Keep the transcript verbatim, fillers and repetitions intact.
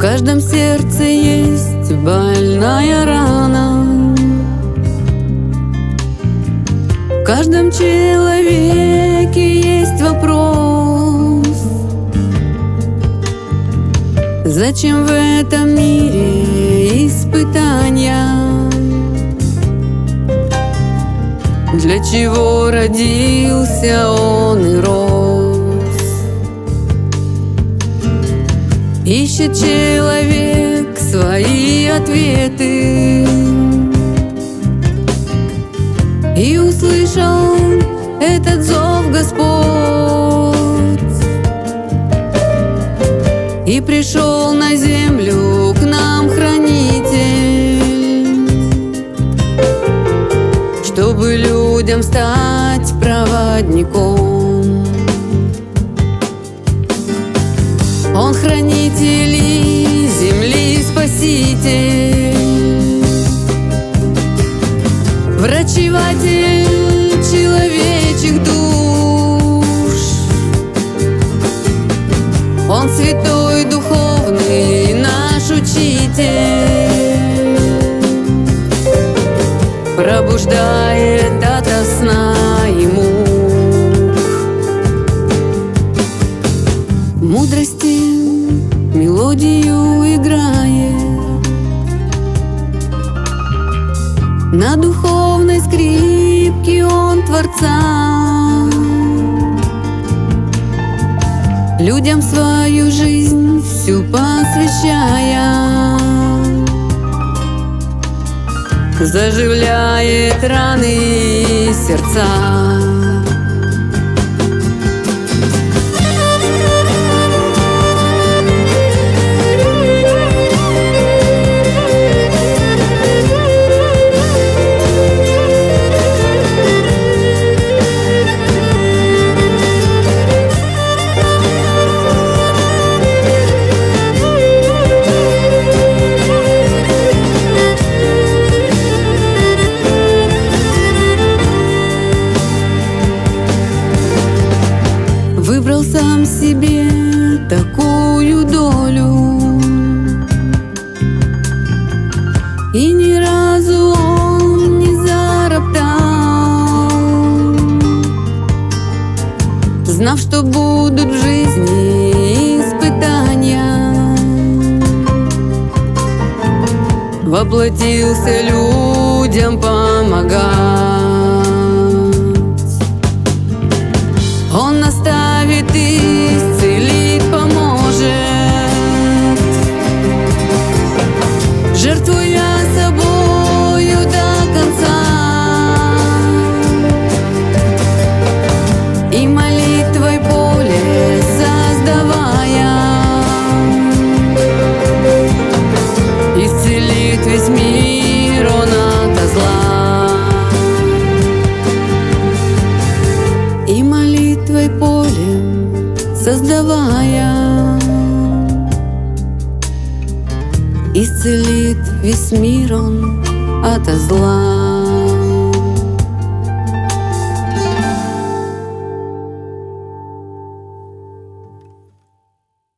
каждом сердце есть больная рана, в каждом человеке есть вопрос: зачем в этом мире испытания? Для чего родился он и рос? Ищет человек свои ответы, и услышал этот зов Господь, и пришел на землю к нам Хранитель, чтобы людям стать проводником. Он хранитель и земли спаситель, врачеватель человечьих душ. Он святой духовный наш учитель, пробуждает ото сна ему мудрости мелодию играет, на духовной скрипке он Творца, людям свою жизнь всю посвящая, заживляет раны и сердца. Выбрал сам себе такую долю, и ни разу он не зароптал, знав, что будут в жизни испытания. Воплотился людям помогать. Он наставит и исцелит, поможет, жертвуя собою до конца. И молитвой поле создавая, исцелит весь мир он ото зла. И молитвой полем создавая, исцелит весь мир он ото зла.